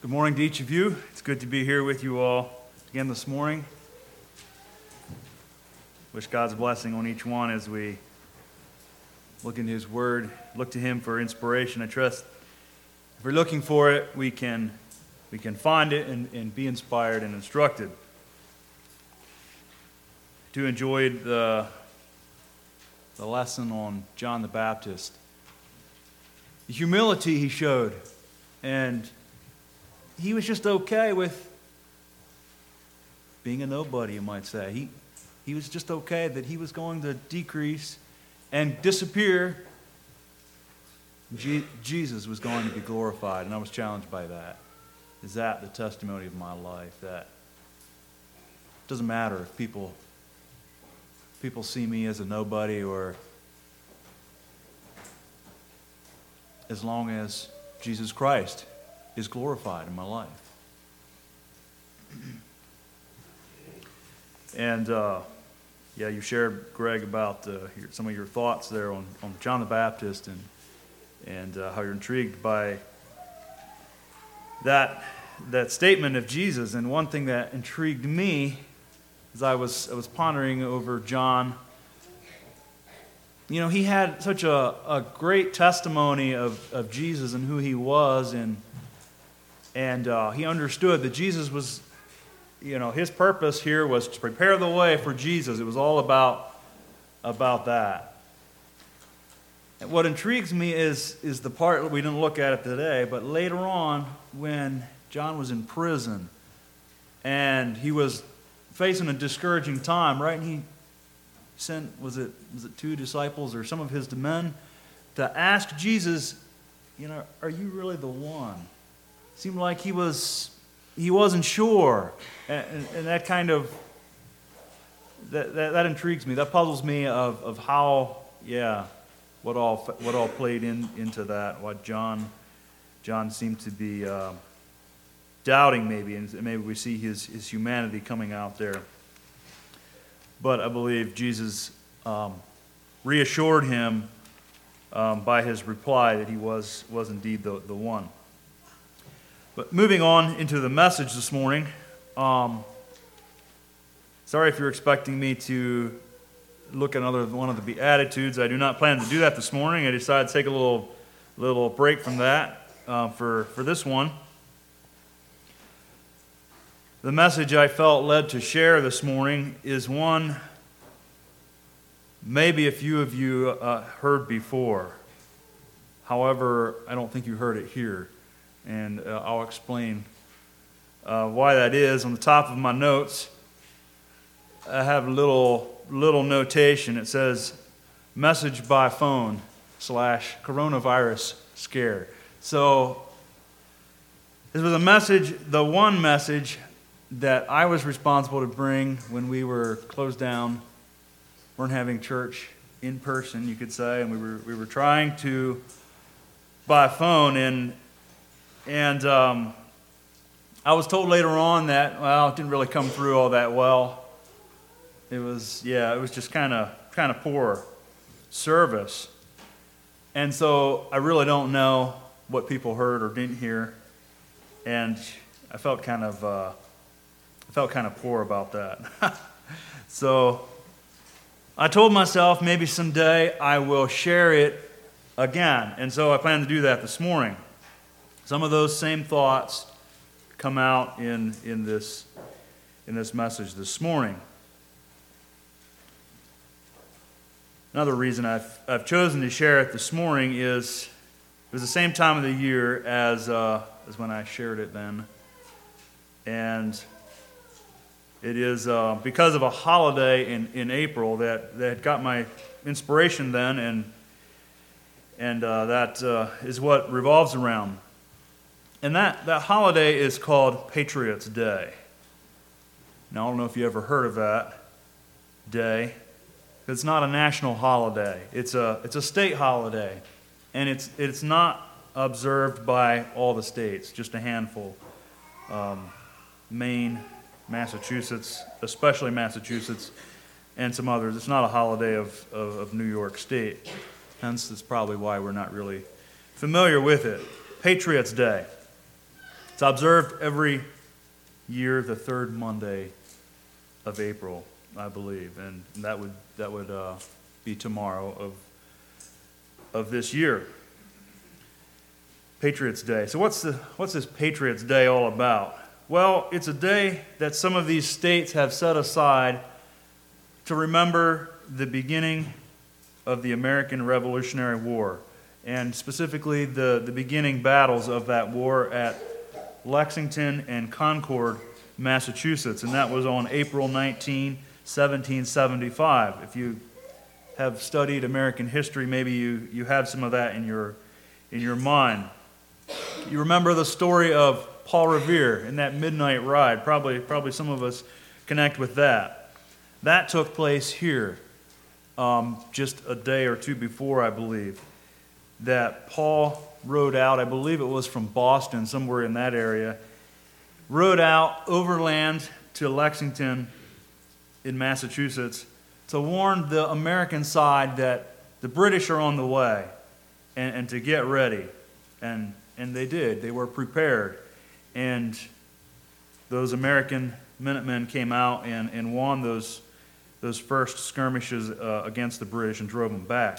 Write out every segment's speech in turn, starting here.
Good morning to each of you. It's good to be here with you all again this morning. Wish God's blessing on each one as we look into His Word, look to Him for inspiration. I trust if we're looking for it, we can find it and be inspired and instructed. I enjoyed the lesson on John the Baptist. The humility he showed, and he was just okay with being a nobody, you might say. He was just okay that he was going to decrease and disappear. Jesus was going to be glorified, and I was challenged by that. Is that the testimony of my life? That it doesn't matter if people see me as a nobody, or as long as Jesus Christ is glorified in my life. And you shared, Greg, about some of your thoughts there on John the Baptist and how you're intrigued by that statement of Jesus. And one thing that intrigued me as I was pondering over John, he had such a great testimony of Jesus and who he was, and he understood that Jesus was, his purpose here was to prepare the way for Jesus. It was all about that. And what intrigues me is the part that we didn't look at it today, but later on when John was in prison and he was facing a discouraging time, right? And he sent, was it 2 disciples or some of his men to ask Jesus, are you really the one? Seemed like he wasn't sure, and that kind of that intrigues me. That puzzles me of how what all played into that. What John seemed to be doubting, maybe, and maybe we see his humanity coming out there. But I believe Jesus reassured him by his reply that he was indeed the one. But moving on into the message this morning, sorry if you're expecting me to look at another one of the Beatitudes. I do not plan to do that this morning. I decided to take a little break from that for this one. The message I felt led to share this morning is one maybe a few of you heard before. However, I don't think you heard it here. And I'll explain why that is. On the top of my notes, I have a little notation. It says, message by phone / coronavirus scare. So this was the one message that I was responsible to bring when we were closed down, weren't having church in person, you could say, and we were trying to by phone, and I was told later on that, it didn't really come through all that well. It was just kind of poor service. And so I really don't know what people heard or didn't hear, and I felt kind of poor about that. So I told myself maybe someday I will share it again, and so I plan to do that this morning. Some of those same thoughts come out in this message this morning. Another reason I've chosen to share it this morning is it was the same time of the year as when I shared it then, and it is because of a holiday in April that got my inspiration then, and that is what revolves around. And that holiday is called Patriots' Day. Now, I don't know if you ever heard of that day. It's not a national holiday. It's a state holiday, and it's not observed by all the states, just a handful. Maine, Massachusetts, especially Massachusetts, and some others. It's not a holiday of New York State. Hence, that's probably why we're not really familiar with it. Patriots' Day. It's observed every year, the third Monday of April, I believe, and that would be tomorrow of this year. Patriots Day. So what's this Patriots Day all about? Well, it's a day that some of these states have set aside to remember the beginning of the American Revolutionary War, and specifically the beginning battles of that war at Lexington and Concord, Massachusetts, and that was on April 19, 1775. If you have studied American history, maybe you have some of that in your mind. You remember the story of Paul Revere in that midnight ride. Probably some of us connect with that. That took place here just a day or two before, I believe, that Paul rode out. I believe it was from Boston, somewhere in that area. Rode out overland to Lexington in Massachusetts to warn the American side that the British are on the way and to get ready. And they did. They were prepared. And those American Minutemen came out and won those first skirmishes against the British and drove them back.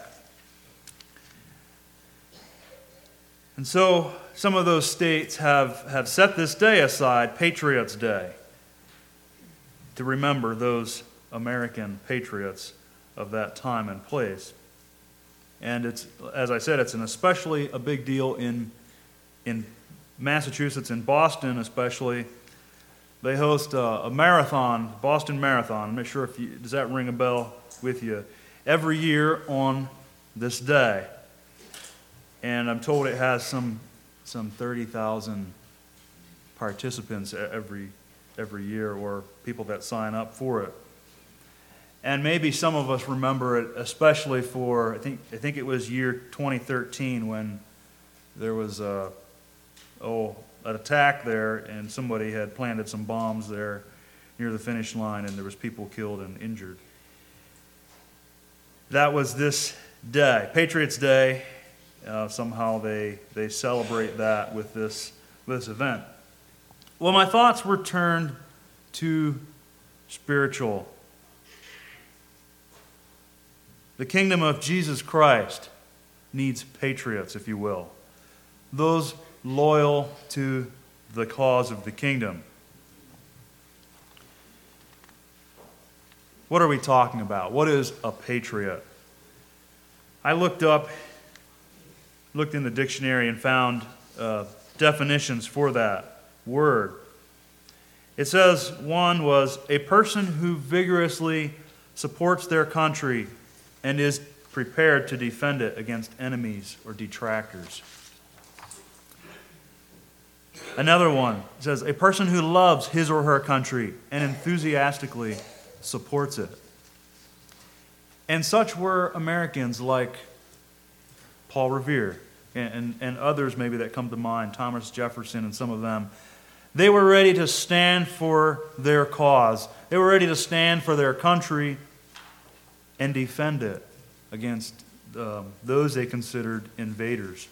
And so some of those states have set this day aside, Patriots Day, to remember those American patriots of that time and place. And it's, as I said, it's especially a big deal in Massachusetts, in Boston especially. They host a marathon, Boston Marathon. I'm not sure does that ring a bell with you? Every year on this day. And I'm told it has some 30,000 participants every year, or people that sign up for it. And maybe some of us remember it, especially for I think it was year 2013 when there was an attack there, and somebody had planted some bombs there near the finish line, and there was people killed and injured. That was this day, Patriots Day. Somehow they celebrate that with this event. Well, my thoughts were turned to spiritual. The kingdom of Jesus Christ needs patriots, if you will. Those loyal to the cause of the kingdom. What are we talking about? What is a patriot? I looked in the dictionary and found definitions for that word. It says one was a person who vigorously supports their country and is prepared to defend it against enemies or detractors. Another one says a person who loves his or her country and enthusiastically supports it. And such were Americans like Paul Revere and others maybe that come to mind, Thomas Jefferson and some of them. They were ready to stand for their cause. They were ready to stand for their country and defend it against those they considered invaders.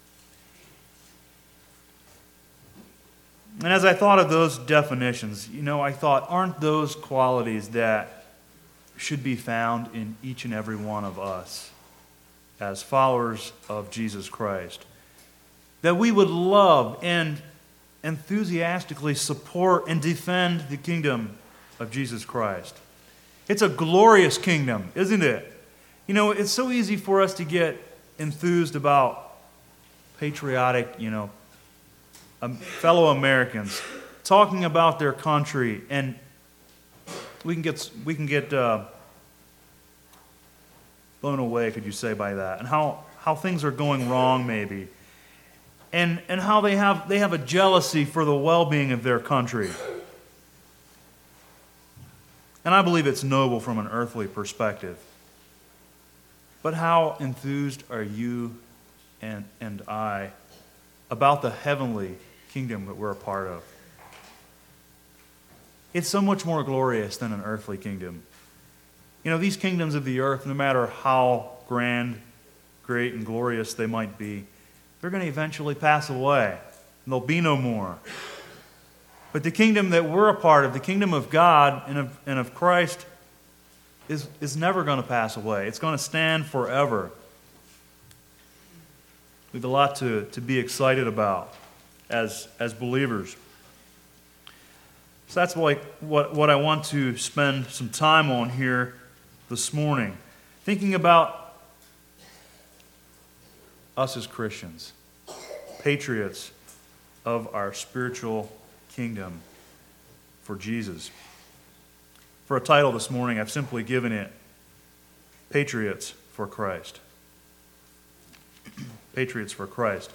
And as I thought of those definitions, I thought, aren't those qualities that should be found in each and every one of us as followers of Jesus Christ? That we would love and enthusiastically support and defend the kingdom of Jesus Christ. It's a glorious kingdom, isn't it? It's so easy for us to get enthused about patriotic, fellow Americans talking about their country, and we can get blown away, could you say, by that, and how things are going wrong maybe, and how they have a jealousy for the well-being of their country. And I believe it's noble from an earthly perspective. But how enthused are you and I about the heavenly kingdom that we're a part of? It's so much more glorious than an earthly kingdom. These kingdoms of the earth, no matter how grand, great, and glorious they might be, they're going to eventually pass away. there'll be no more. But the kingdom that we're a part of, the kingdom of God and of Christ, is never going to pass away. It's going to stand forever. We have a lot to be excited about as believers. So that's like what I want to spend some time on here this morning. Thinking about us as Christians, patriots of our spiritual kingdom for Jesus. For a title this morning, I've simply given it Patriots for Christ. Patriots for Christ.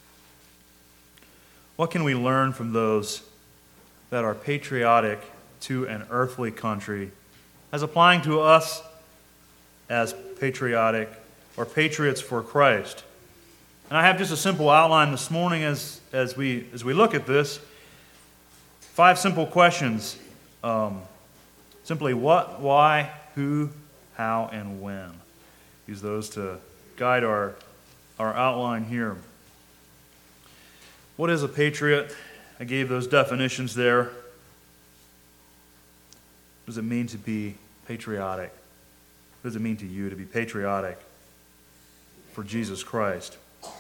What can we learn from those that are patriotic to an earthly country as applying to us as patriotic or patriots for Christ? And I have just a simple outline this morning as we look at this. 5 simple questions. Simply what, why, who, how, and when. Use those to guide our outline here. What is a patriot? I gave those definitions there. What does it mean to be patriotic? What does it mean to you to be patriotic for Jesus Christ?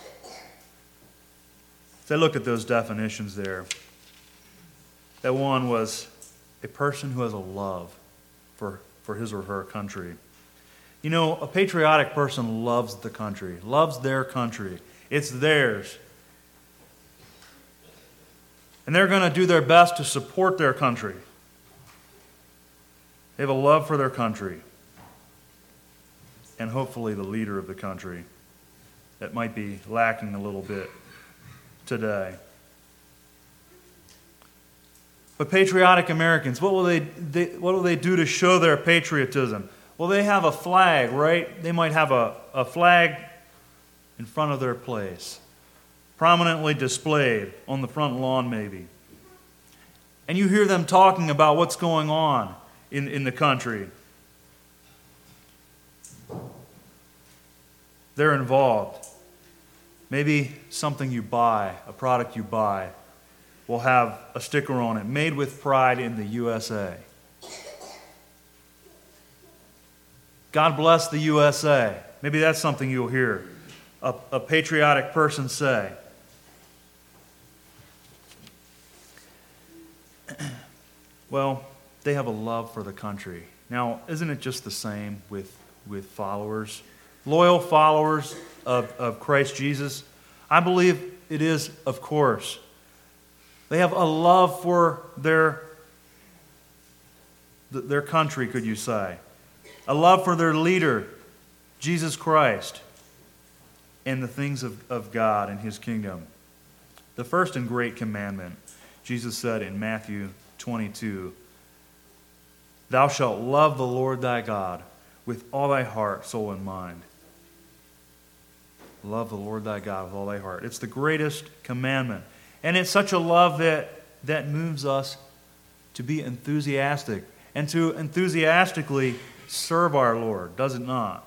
As I looked at those definitions there, that one was a person who has a love for his or her country. You know, a patriotic person loves the country, loves their country. It's theirs. And they're going to do their best to support their country. They have a love for their country. And hopefully the leader of the country. That might be lacking a little bit today. But patriotic Americans, what will they do to show their patriotism? Well, they have a flag, right? They might have a flag in front of their place, prominently displayed on the front lawn maybe. And you hear them talking about what's going on in the country. They're involved. Maybe something you buy, a product you buy, will have a sticker on it, made with pride in the USA. God bless the USA. Maybe that's something you'll hear a patriotic person say. Well, they have a love for the country. Now, isn't it just the same with followers? Loyal followers of Christ Jesus? I believe it is, of course. They have a love for their country, could you say. A love for their leader, Jesus Christ, and the things of God and His kingdom. The first and great commandment, Jesus said in Matthew 22, "Thou shalt love the Lord thy God with all thy heart, soul, and mind." Love the Lord thy God with all thy heart. It's the greatest commandment. And it's such a love that moves us to be enthusiastic and to enthusiastically serve our Lord, does it not?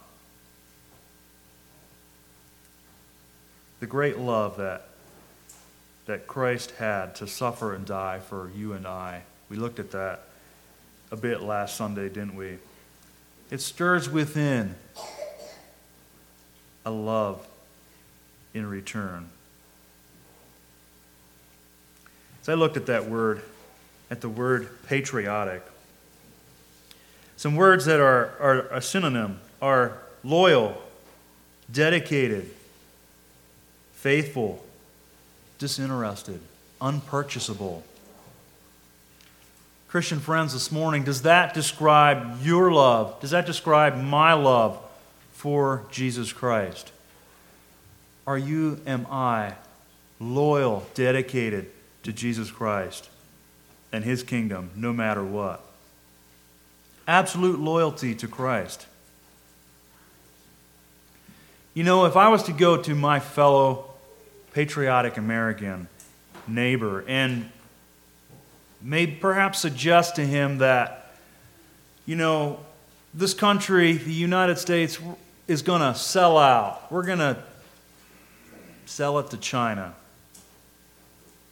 The great love that Christ had to suffer and die for you and I. We looked at that a bit last Sunday, didn't we? It stirs within a love in return. As I looked at the word patriotic, some words that are a synonym are loyal, dedicated, faithful, disinterested, unpurchasable. Christian friends, this morning, does that describe your love? Does that describe my love for Jesus Christ? Am I loyal, dedicated to Jesus Christ and His kingdom, no matter what? Absolute loyalty to Christ. You know, if I was to go to my fellow patriotic American neighbor and perhaps suggest to him that, you know, this country, the United States, is going to sell out. We're going to sell it to China.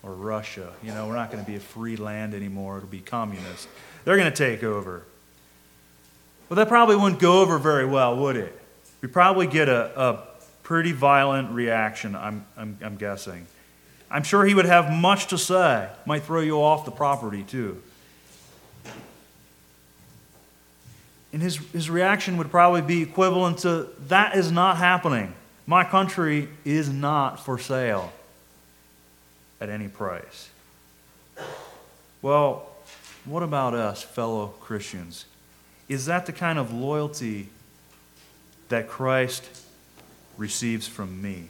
or Russia. We're not going to be a free land anymore. It'll be communist. They're going to take over. Well, that probably wouldn't go over very well, would it? We'd probably get a pretty violent reaction, I'm guessing. I'm sure he would have much to say. Might throw you off the property, too. And his reaction would probably be equivalent to, that is not happening. My country is not for sale at any price. Well, what about us, fellow Christians? Is that the kind of loyalty that Christ receives from me?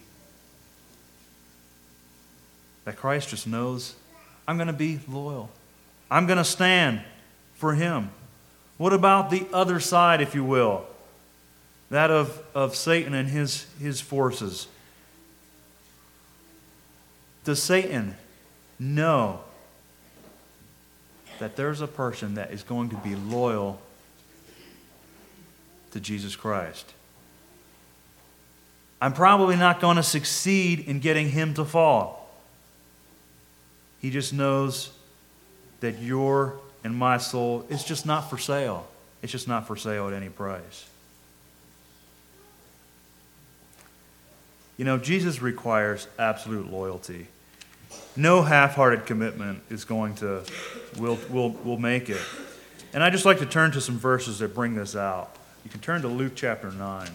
That Christ just knows, I'm going to be loyal. I'm going to stand for him. What about the other side, if you will? That of Satan and his forces. Does Satan know that there's a person that is going to be loyal to Jesus Christ? I'm probably not going to succeed in getting him to fall. He just knows that your and my soul is just not for sale. It's just not for sale at any price. Jesus requires absolute loyalty. No half-hearted commitment is going to, will make it. And I'd just like to turn to some verses that bring this out. You can turn to Luke chapter 9.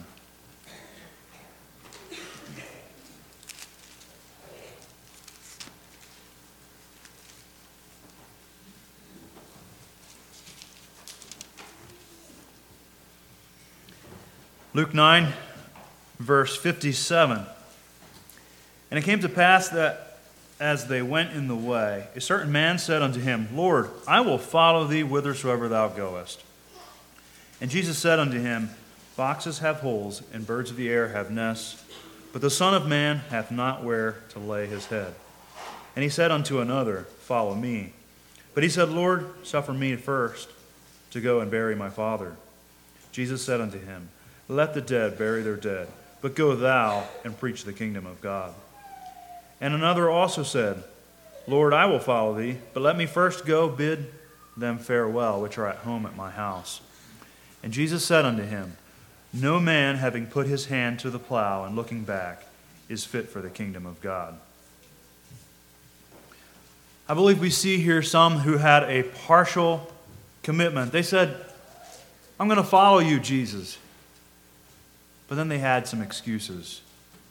Luke 9, verse 57. And it came to pass that as they went in the way, a certain man said unto him, Lord, I will follow thee whithersoever thou goest. And Jesus said unto him, Foxes have holes, and birds of the air have nests, but the Son of Man hath not where to lay his head. And he said unto another, Follow me. But he said, Lord, suffer me first to go and bury my father. Jesus said unto him, Let the dead bury their dead, but go thou and preach the kingdom of God. And another also said, Lord, I will follow thee, but let me first go bid them farewell, which are at home at my house. And Jesus said unto him, No man, having put his hand to the plow and looking back, is fit for the kingdom of God. I believe we see here some who had a partial commitment. They said, I'm going to follow you, Jesus. But then they had some excuses.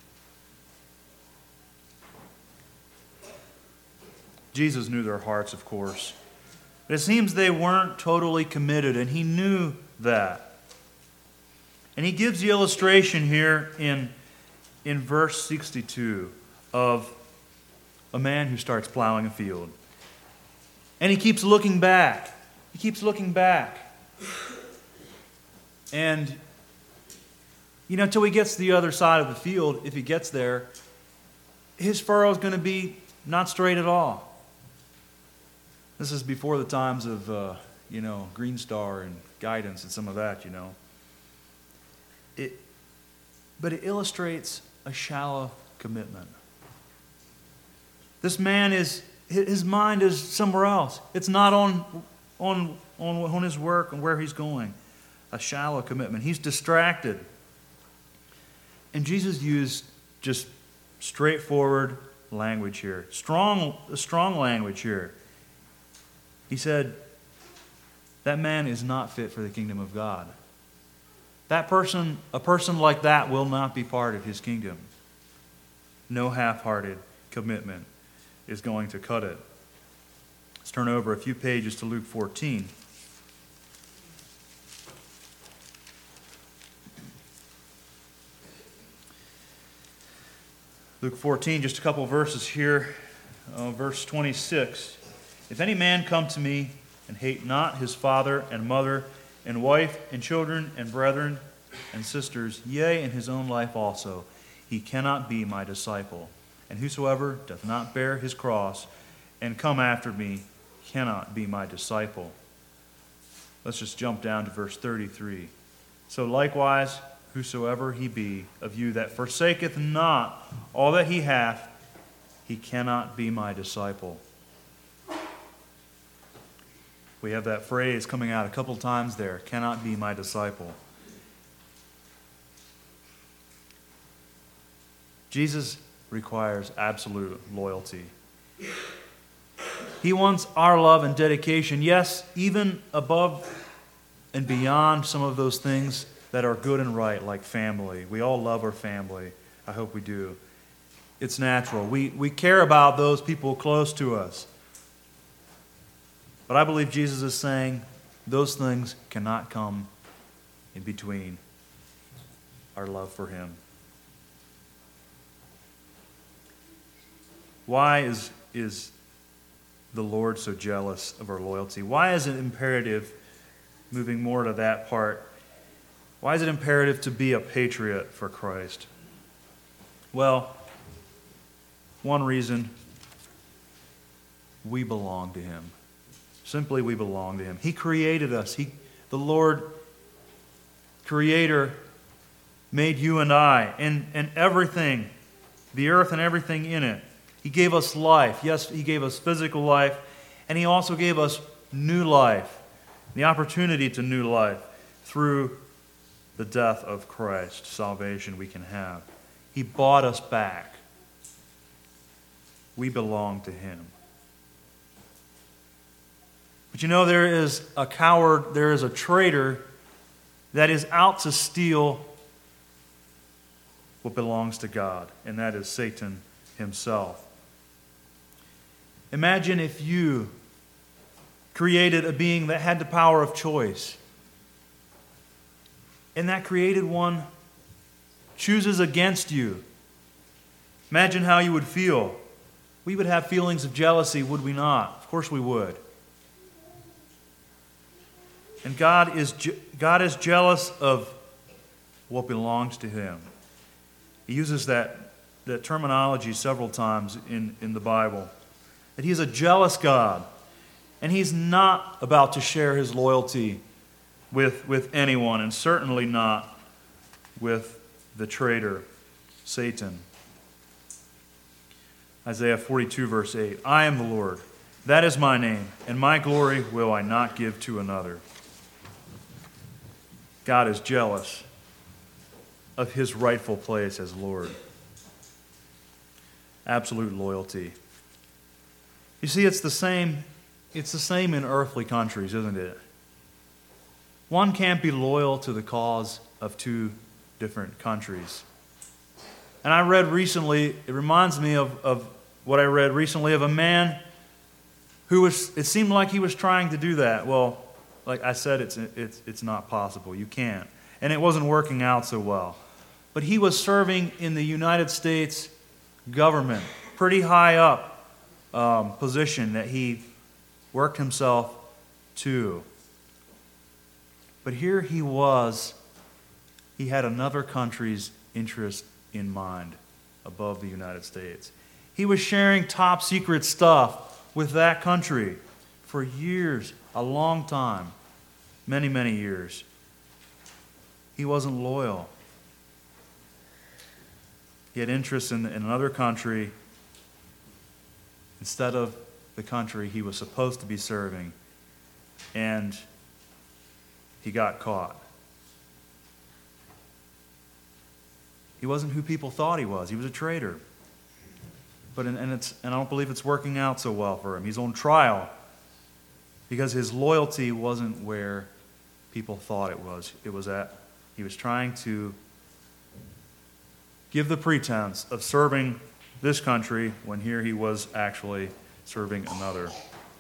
Jesus knew their hearts, of course. But it seems they weren't totally committed, and he knew that. And he gives the illustration here in verse 62 of a man who starts plowing a field. And he keeps looking back. He keeps looking back. And till he gets to the other side of the field, if he gets there, his furrow is going to be not straight at all. This is before the times of, Green Star and guidance and some of that, But it illustrates a shallow commitment. This man his mind is somewhere else. It's not on his work and where he's going. A shallow commitment. He's distracted. And Jesus used just straightforward language here. Strong language here. He said, that man is not fit for the kingdom of God. A person like that will not be part of his kingdom. No half-hearted commitment is going to cut it. Let's turn over a few pages to Luke 14. Luke 14, just a couple of verses here. Verse 26. If any man come to me and hate not his father and mother and wife and children and brethren and sisters, yea, and his own life also, he cannot be my disciple. And whosoever doth not bear his cross and come after me cannot be my disciple. Let's just jump down to verse 33. So likewise, whosoever he be of you that forsaketh not all that he hath, he cannot be my disciple. We have that phrase coming out a couple times there, cannot be my disciple. Jesus requires absolute loyalty. He wants our love and dedication, yes, even above and beyond some of those things that are good and right, like family. We all love our family. I hope we do. It's natural. We care about those people close to us. But I believe Jesus is saying those things cannot come in between our love for him. Why is the Lord so jealous of our loyalty? Why is it imperative, moving more to that part, why is it imperative to be a patriot for Christ? Well, one reason, we belong to him. Simply, we belong to him. He created us. The Lord, Creator, made you and I and everything, the earth and everything in it. He gave us life. Yes, he gave us physical life, and he also gave us new life, the opportunity to new life through the death of Christ, salvation we can have. He bought us back. We belong to him. But you know, there is a coward, there is a traitor that is out to steal what belongs to God, and that is Satan himself. Imagine if you created a being that had the power of choice, and that created one chooses against you. Imagine how you would feel. We would have feelings of jealousy, would we not? Of course we would. And God is jealous of what belongs to him. He uses that terminology several times in the Bible. That he is a jealous God. And he's not about to share his loyalty with anyone, and certainly not with the traitor, Satan. Isaiah 42, verse 8. I am the Lord. That is my name, and my glory will I not give to another. God is jealous of his rightful place as Lord. Absolute loyalty. You see, it's the same in earthly countries, isn't it? One can't be loyal to the cause of two different countries. And I read recently, it reminds me of what I read recently of a man who it seemed like he was trying to do that. Well, like I said, it's not possible. You can't. And it wasn't working out so well. But he was serving in the United States government, pretty high up position that he worked himself to. But here he was, he had another country's interest in mind above the United States. He was sharing top secret stuff with that country for years, a long time, many, many years. He wasn't loyal. He had interests in another country instead of the country he was supposed to be serving, and he got caught. He wasn't who people thought he was. He was a traitor. But and I don't believe it's working out so well for him. He's on trial because his loyalty wasn't where people thought it was. He was trying to give the pretense of serving this country when here he was actually serving another.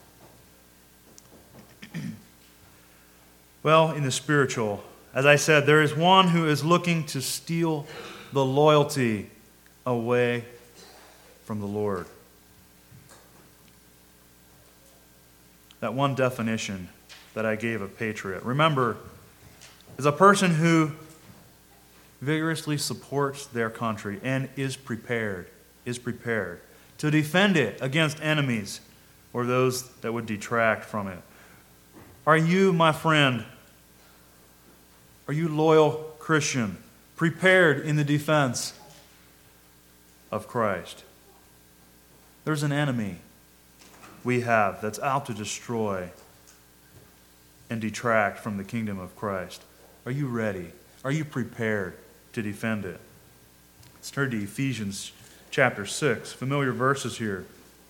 Well, in the spiritual, as I said, there is one who is looking to steal the loyalty away from the Lord. That one definition that I gave of patriot, remember, is a person who vigorously supports their country and is prepared to defend it against enemies or those that would detract from it. Are you, my friend, are you loyal Christian, prepared in the defense of Christ? There's an enemy we have that's out to destroy and detract from the kingdom of Christ. Are you ready? Are you prepared to defend it? Let's turn to Ephesians chapter 6. Familiar verses here.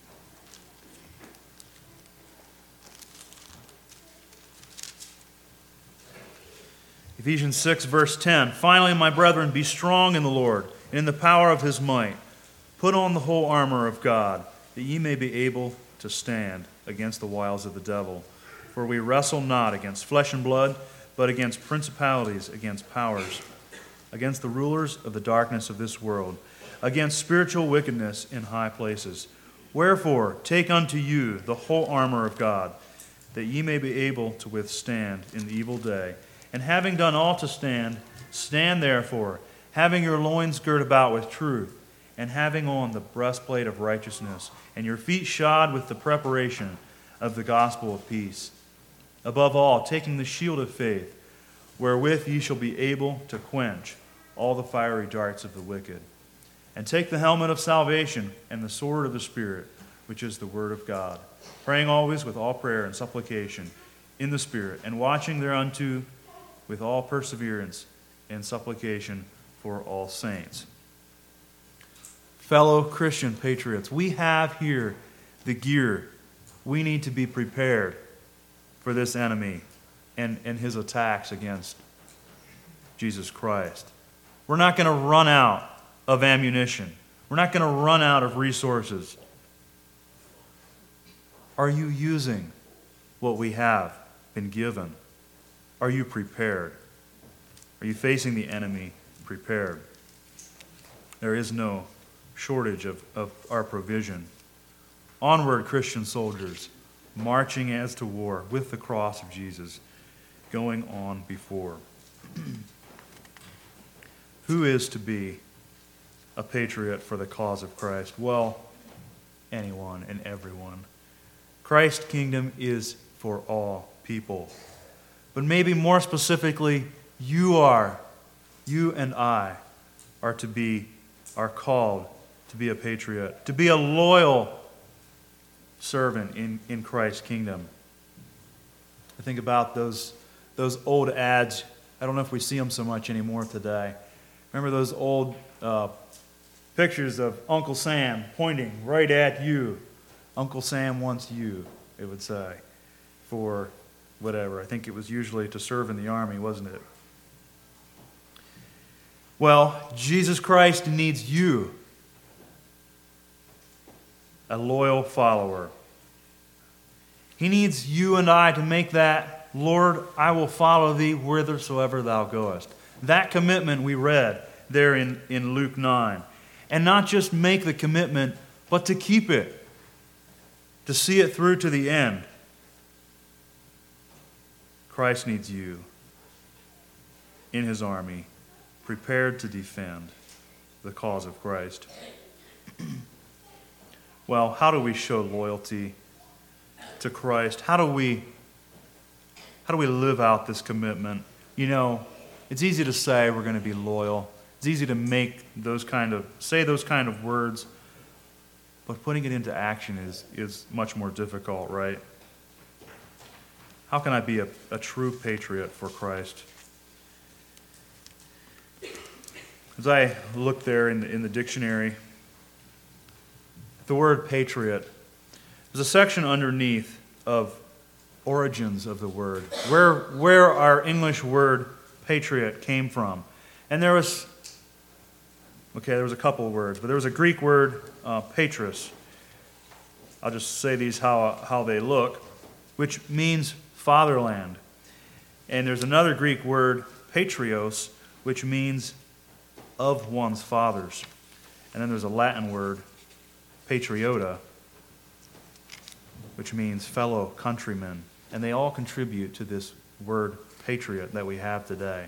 Ephesians 6, verse 10. Finally, my brethren, be strong in the Lord and in the power of his might. Put on the whole armor of God, that ye may be able to stand against the wiles of the devil. For we wrestle not against flesh and blood, but against principalities, against powers, against the rulers of the darkness of this world, against spiritual wickedness in high places. Wherefore, take unto you the whole armor of God, that ye may be able to withstand in the evil day. And having done all to stand, stand therefore, having your loins girt about with truth, and having on the breastplate of righteousness, and your feet shod with the preparation of the gospel of peace. Above all, taking the shield of faith, wherewith ye shall be able to quench all the fiery darts of the wicked. And take the helmet of salvation and the sword of the Spirit, which is the word of God, praying always with all prayer and supplication in the Spirit, and watching thereunto with all perseverance and supplication for all saints. Fellow Christian patriots, we have here the gear we need to be prepared for this enemy and his attacks against Jesus Christ. We're not going to run out of ammunition. We're not going to run out of resources. Are you using what we have been given? Are you prepared? Are you facing the enemy prepared? There is no shortage of our provision. Onward, Christian soldiers, marching as to war with the cross of Jesus going on before. Who is to be a patriot for the cause of Christ? Well, anyone and everyone. Christ's kingdom is for all people. But maybe more specifically, you and I are called to be a patriot, to be a loyal servant in Christ's kingdom. I think about those old ads. I don't know if we see them so much anymore today. Remember those old pictures of Uncle Sam pointing right at you? Uncle Sam wants you, it would say, for whatever. I think it was usually to serve in the army, wasn't it? Well, Jesus Christ needs you, a loyal follower. He needs you and I to make that, Lord, I will follow thee whithersoever thou goest. That commitment we read there in Luke 9. And not just make the commitment, but to keep it, to see it through to the end. Christ needs you in his army, prepared to defend the cause of Christ. Well, how do we show loyalty to Christ? How do we live out this commitment? You know, it's easy to say we're going to be loyal. It's easy to say those kind of words, but putting it into action is much more difficult, right? How can I be a true patriot for Christ? As I look there in the dictionary, the word patriot, there's a section underneath of origins of the word, where our English word patriot came from. And there was a couple of words, but there was a Greek word, patris. I'll just say these how they look, which means fatherland. And there's another Greek word, patrios, which means of one's fathers. And then there's a Latin word, patriota, which means fellow countrymen. And they all contribute to this word patriot that we have today.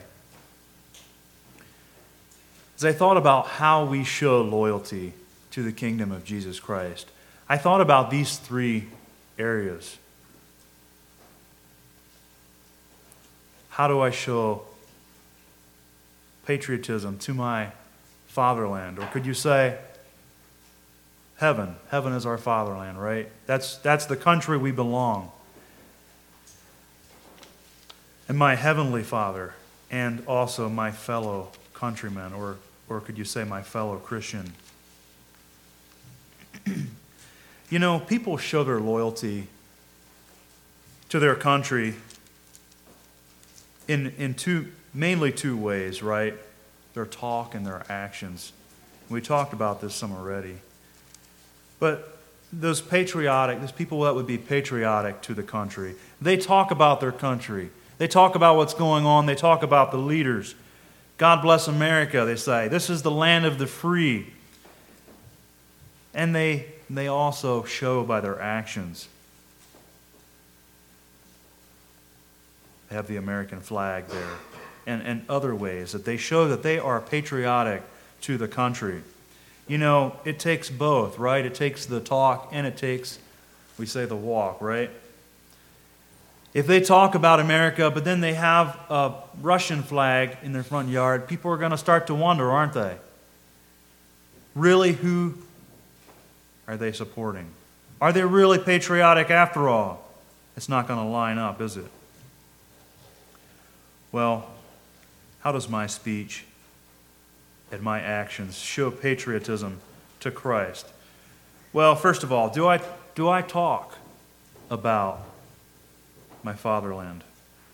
As I thought about how we show loyalty to the kingdom of Jesus Christ, I thought about these three areas. How do I show patriotism to my fatherland? Or could you say, Heaven. Heaven is our fatherland, right? That's the country we belong. And my heavenly Father, and also my fellow countrymen, or could you say my fellow Christian? You know, people show their loyalty to their country in mainly two ways, right? Their talk and their actions. We talked about this some already. But those people that would be patriotic to the country, they talk about their country. They talk about what's going on. They talk about the leaders. God bless America, they say. This is the land of the free. And they also show by their actions. They have the American flag there. And other ways that they show that they are patriotic to the country. You know, it takes both, right? It takes the talk and it takes, we say, the walk, right? If they talk about America, but then they have a Russian flag in their front yard, people are going to start to wonder, aren't they? Really, who are they supporting? Are they really patriotic after all? It's not going to line up, is it? Well, how does my speech and my actions show patriotism to Christ? Well, first of all, do I talk about my fatherland,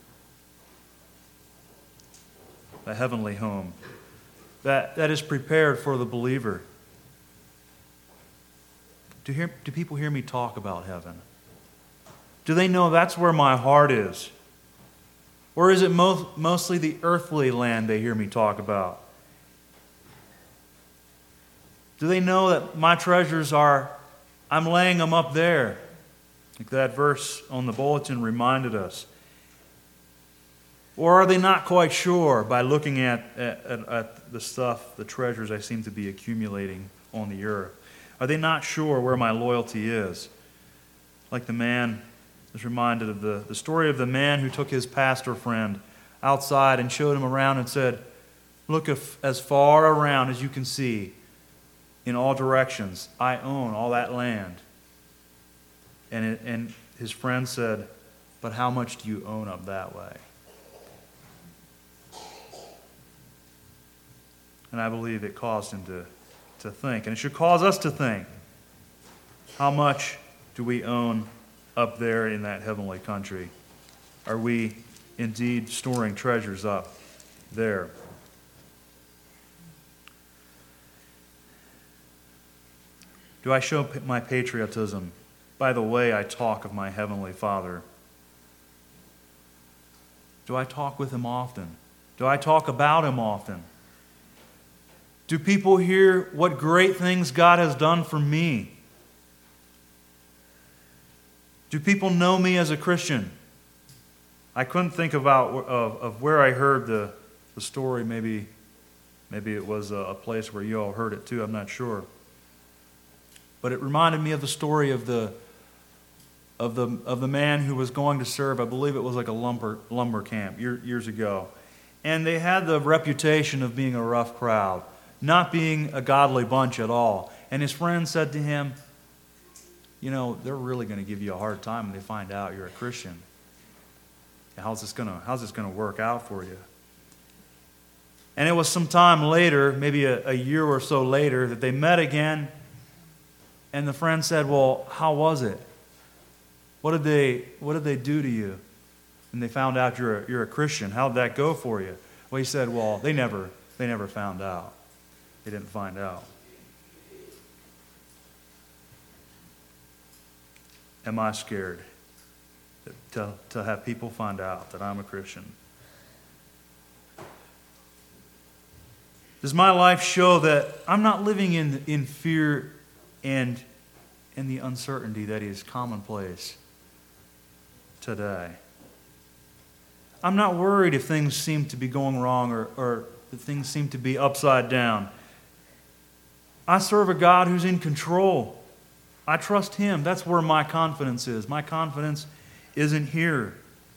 the heavenly home that is prepared for the believer? Do people hear me talk about heaven? Do they know that's where my heart is? Or is it mostly the earthly land they hear me talk about? Do they know that my treasures I'm laying them up there? Like that verse on the bulletin reminded us. Or are they not quite sure by looking at the stuff, the treasures I seem to be accumulating on the earth? Are they not sure where my loyalty is? Like the man is reminded of the story of the man who took his pastor friend outside and showed him around and said, look as far around as you can see in all directions. I own all that land. And his friend said, but how much do you own up that way? And I believe it caused him to think. And it should cause us to think. How much do we own up there in that heavenly country? Are we indeed storing treasures up there? Do I show my patriotism by the way I talk of my heavenly Father? Do I talk with Him often? Do I talk about Him often? Do people hear what great things God has done for me? Do people know me as a Christian? I couldn't think of where I heard the story. Maybe it was a place where you all heard it too. I'm not sure. But it reminded me of the story of the man who was going to serve. I believe it was like a lumber camp years ago, and they had the reputation of being a rough crowd, not being a godly bunch at all. And his friend said to him, you know, they're really going to give you a hard time when they find out you're a Christian. How's this going to work out for you? And it was some time later, maybe a year or so later, that they met again. And the friend said, well, how was it? What did they do to you? And they found out you're a Christian. How did that go for you? Well, he said, well, they never found out. They didn't find out. Am I scared to have people find out that I'm a Christian? Does my life show that I'm not living in fear and in the uncertainty that is commonplace today? I'm not worried if things seem to be going wrong or if things seem to be upside down. I serve a God who's in control. I trust Him. That's where my confidence is. My confidence isn't here.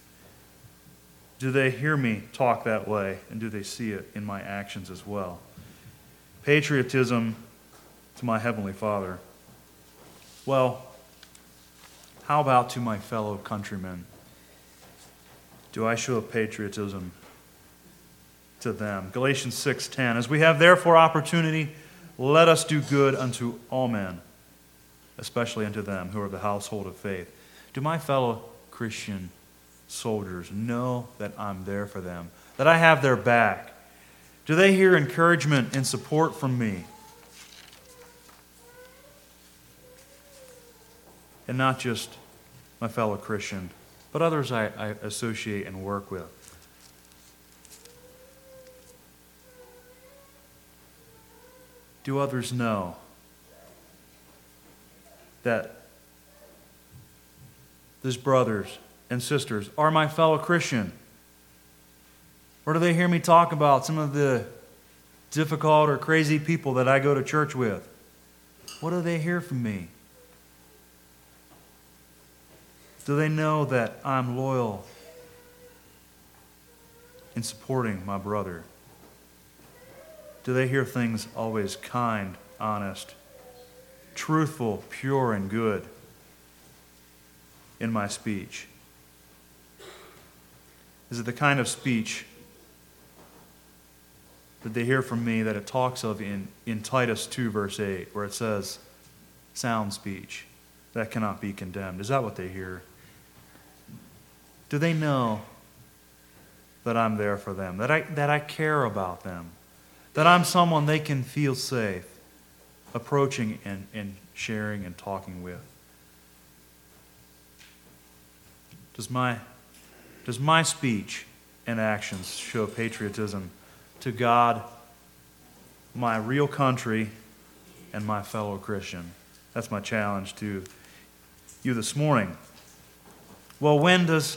Do they hear me talk that way? And do they see it in my actions as well? Patriotism to my Heavenly Father. Well, how about to my fellow countrymen? Do I show patriotism to them? Galatians 6:10, as we have therefore opportunity, let us do good unto all men, especially unto them who are of the household of faith. Do my fellow Christian soldiers know that I'm there for them, that I have their back? Do they hear encouragement and support from me? And not just my fellow Christian, but others I associate and work with. Do others know that these brothers and sisters are my fellow Christian? Or do they hear me talk about some of the difficult or crazy people that I go to church with? What do they hear from me? Do they know that I'm loyal in supporting my brother? Do they hear things always kind, honest, truthful, pure, and good in my speech? Is it the kind of speech that they hear from me that it talks of in Titus 2, verse 8, where it says, sound speech that cannot be condemned? Is that what they hear? Do they know that I'm there for them, that I care about them, that I'm someone they can feel safe approaching and sharing and talking with? Does my speech and actions show patriotism to God, my real country, and my fellow Christian? That's my challenge to you this morning. Well, when does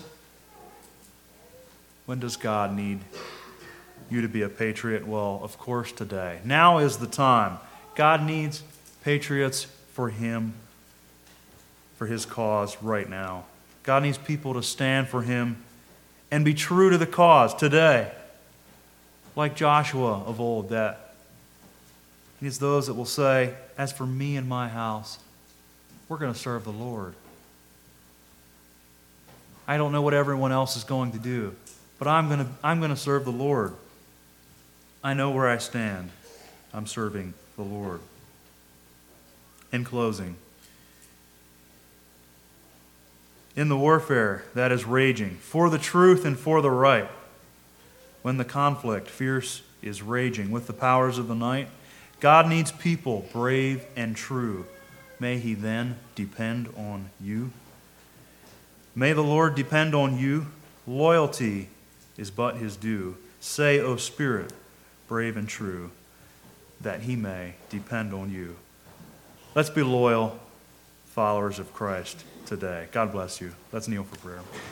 God need you to be a patriot? Well, of course, today. Now is the time. God needs patriots for Him, for His cause right now. God needs people to stand for Him and be true to the cause today. Like Joshua of old, that He needs those that will say, as for me and my house, we're going to serve the Lord. I don't know what everyone else is going to do, but I'm going to serve the Lord. I know where I stand. I'm serving the Lord. In closing, in the warfare that is raging for the truth and for the right, when the conflict fierce is raging with the powers of the night, God needs people brave and true. May He then depend on you. May the Lord depend on you. Loyalty is but His due. Say, O Spirit, brave and true, that He may depend on you. Let's be loyal followers of Christ today. God bless you. Let's kneel for prayer.